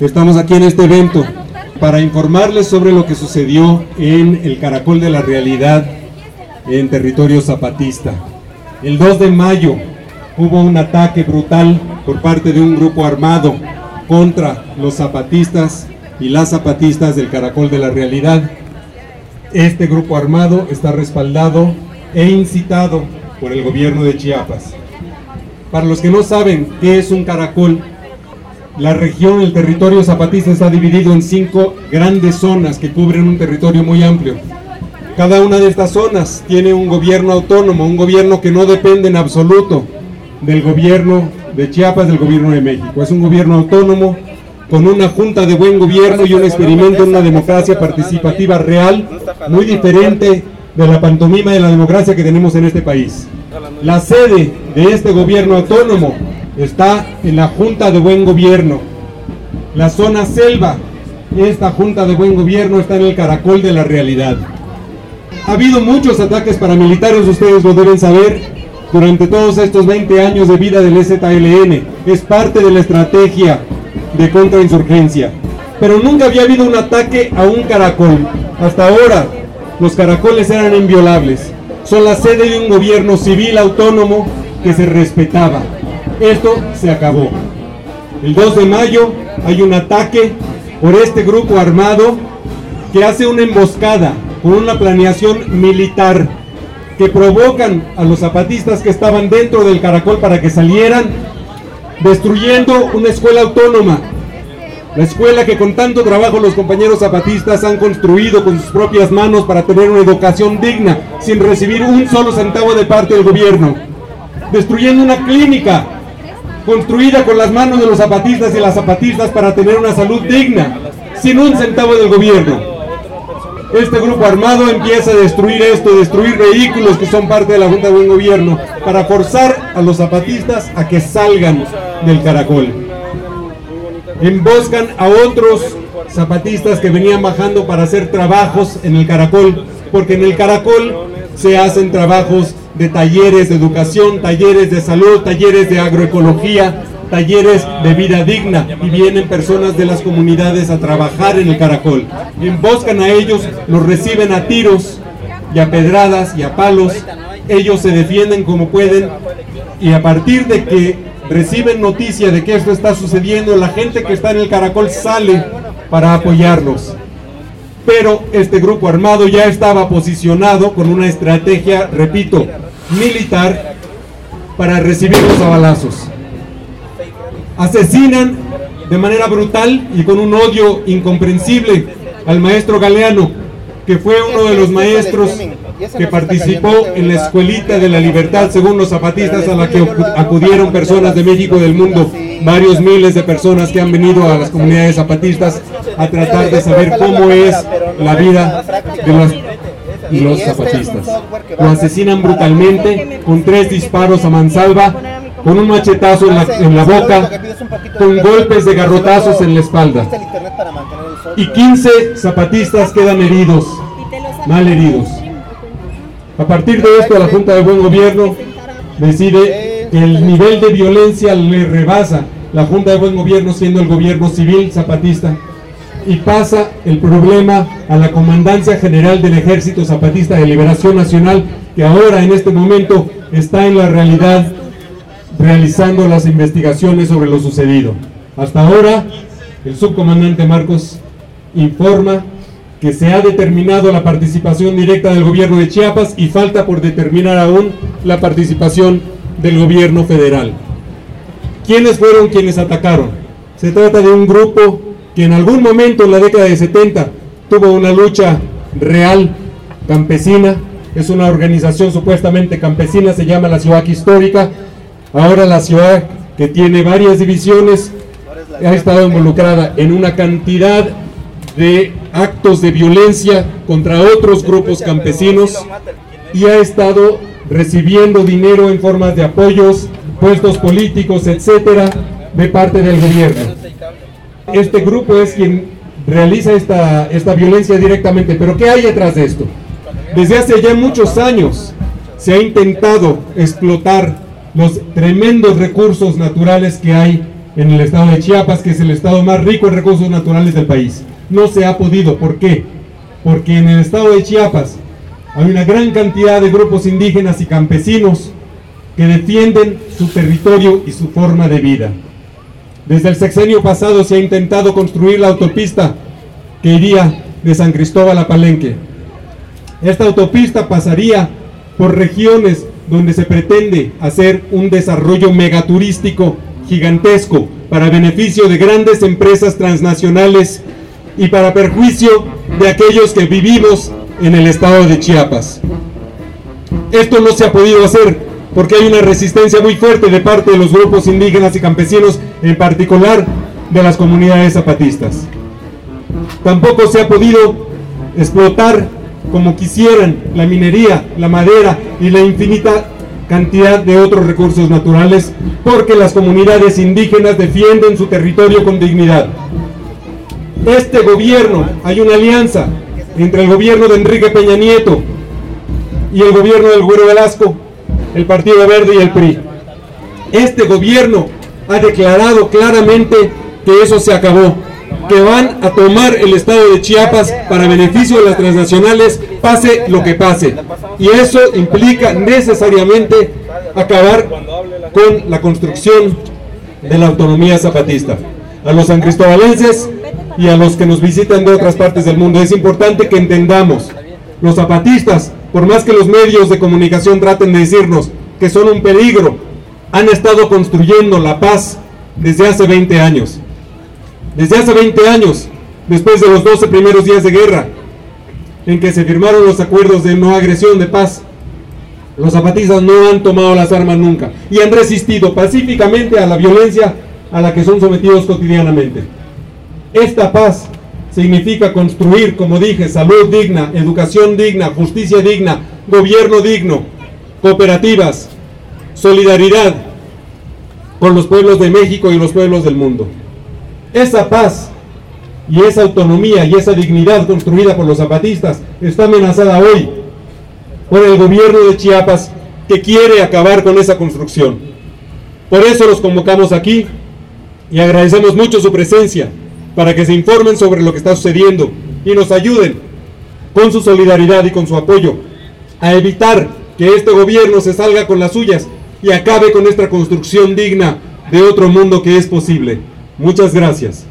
Estamos aquí en este evento para informarles sobre lo que sucedió en el Caracol de la Realidad en territorio zapatista. El 2 de mayo hubo un ataque brutal por parte de un grupo armado contra los zapatistas y las zapatistas del Caracol de la Realidad. Este grupo armado está respaldado e incitado por el gobierno de Chiapas. Para los que no saben qué es un caracol, la región, el territorio zapatista está dividido en 5 grandes zonas que cubren un territorio muy amplio. Cada una de estas zonas tiene un gobierno autónomo, un gobierno que no depende en absoluto del gobierno de Chiapas, del gobierno de México. Es un gobierno autónomo con una junta de buen gobierno y un experimento en una democracia participativa real, muy diferente de la pantomima de la democracia que tenemos en este país. La sede de este gobierno autónomo está en la Junta de Buen Gobierno. La zona selva, esta Junta de Buen Gobierno está en el Caracol de la Realidad. Ha habido muchos ataques paramilitares, ustedes lo deben saber, durante todos estos 20 años de vida del EZLN. Es parte de la estrategia de contrainsurgencia. Pero nunca había habido un ataque a un caracol. Hasta ahora, los caracoles eran inviolables. Son la sede de un gobierno civil autónomo que se respetaba. Esto se acabó. El 2 de mayo hay un ataque por este grupo armado que hace una emboscada con una planeación militar que provocan a los zapatistas que estaban dentro del caracol para que salieran, destruyendo una escuela autónoma. La escuela que con tanto trabajo los compañeros zapatistas han construido con sus propias manos para tener una educación digna, sin recibir un solo centavo de parte del gobierno. Destruyendo una clínica construida con las manos de los zapatistas y las zapatistas para tener una salud digna, sin un centavo del gobierno. Este grupo armado empieza a destruir esto, destruir vehículos que son parte de la Junta de Buen Gobierno, para forzar a los zapatistas a que salgan del caracol. Emboscan a otros zapatistas que venían bajando para hacer trabajos en el caracol, porque en el caracol se hacen trabajos de talleres de educación, talleres de salud, talleres de agroecología, talleres de vida digna, y vienen personas de las comunidades a trabajar en el caracol. Emboscan a ellos, los reciben a tiros y a pedradas y a palos. Ellos se defienden como pueden, y a partir de que reciben noticia de que esto está sucediendo, la gente que está en el caracol sale para apoyarlos. Pero este grupo armado ya estaba posicionado con una estrategia, repito, militar, para recibirlos a balazos. Asesinan de manera brutal y con un odio incomprensible al maestro Galeano, que fue uno de los maestros que participó en la Escuelita de la Libertad, según los zapatistas, a la que acudieron personas de México y del mundo, varios miles de personas que han venido a las comunidades zapatistas a tratar de saber cómo es la vida de los zapatistas. Lo asesinan brutalmente con 3 disparos a mansalva, con un machetazo en la boca, con golpes de garrotazos en la espalda. Y 15 zapatistas quedan heridos, mal heridos. A partir de esto, la Junta de Buen Gobierno decide que el nivel de violencia le rebasa la Junta de Buen Gobierno, siendo el gobierno civil zapatista, y pasa el problema a la Comandancia General del Ejército Zapatista de Liberación Nacional, que ahora en este momento está en la realidad realizando las investigaciones sobre lo sucedido. Hasta ahora, el subcomandante Marcos informa que se ha determinado la participación directa del gobierno de Chiapas y falta por determinar aún la participación del gobierno federal. ¿Quiénes fueron quienes atacaron? Se trata de un grupo que en algún momento en la década de 70 tuvo una lucha real campesina. Es una organización supuestamente campesina, se llama la CIOAC Histórica. Ahora la CIOAC, que tiene varias divisiones, ha estado involucrada en una cantidad de actos de violencia contra otros grupos campesinos y ha estado recibiendo dinero en formas de apoyos, puestos políticos, etcétera, de parte del gobierno. Este grupo es quien realiza esta violencia directamente. Pero ¿qué hay detrás de esto? Desde hace ya muchos años se ha intentado explotar los tremendos recursos naturales que hay en el estado de Chiapas, que es el estado más rico en recursos naturales del país. No se ha podido. ¿Por qué? Porque en el estado de Chiapas hay una gran cantidad de grupos indígenas y campesinos que defienden su territorio y su forma de vida. Desde el sexenio pasado se ha intentado construir la autopista que iría de San Cristóbal a Palenque. Esta autopista pasaría por regiones donde se pretende hacer un desarrollo megaturístico gigantesco para beneficio de grandes empresas transnacionales y para perjuicio de aquellos que vivimos en el estado de Chiapas. Esto no se ha podido hacer porque hay una resistencia muy fuerte de parte de los grupos indígenas y campesinos, en particular de las comunidades zapatistas. Tampoco se ha podido explotar como quisieran la minería, la madera y la infinita cantidad de otros recursos naturales, porque las comunidades indígenas defienden su territorio con dignidad. Este gobierno, hay una alianza entre el gobierno de Enrique Peña Nieto y el gobierno del Güero Velasco, el Partido Verde y el PRI. Este gobierno ha declarado claramente que eso se acabó, que van a tomar el estado de Chiapas para beneficio de las transnacionales, pase lo que pase. Y eso implica necesariamente acabar con la construcción de la autonomía zapatista. A los sancristobalenses y a los que nos visitan de otras partes del mundo, es importante que entendamos, los zapatistas, por más que los medios de comunicación traten de decirnos que son un peligro, han estado construyendo la paz desde hace 20 años. Desde hace 20 años, después de los 12 primeros días de guerra, en que se firmaron los acuerdos de no agresión, de paz, los zapatistas no han tomado las armas nunca y han resistido pacíficamente a la violencia a la que son sometidos cotidianamente. Esta paz significa construir, como dije, salud digna, educación digna, justicia digna, gobierno digno, cooperativas, solidaridad con los pueblos de México y los pueblos del mundo. Esa paz y esa autonomía y esa dignidad construida por los zapatistas está amenazada hoy por el gobierno de Chiapas, que quiere acabar con esa construcción. Por eso los convocamos aquí y agradecemos mucho su presencia para que se informen sobre lo que está sucediendo y nos ayuden con su solidaridad y con su apoyo a evitar que este gobierno se salga con las suyas y acabe con esta construcción digna de otro mundo que es posible. Muchas gracias.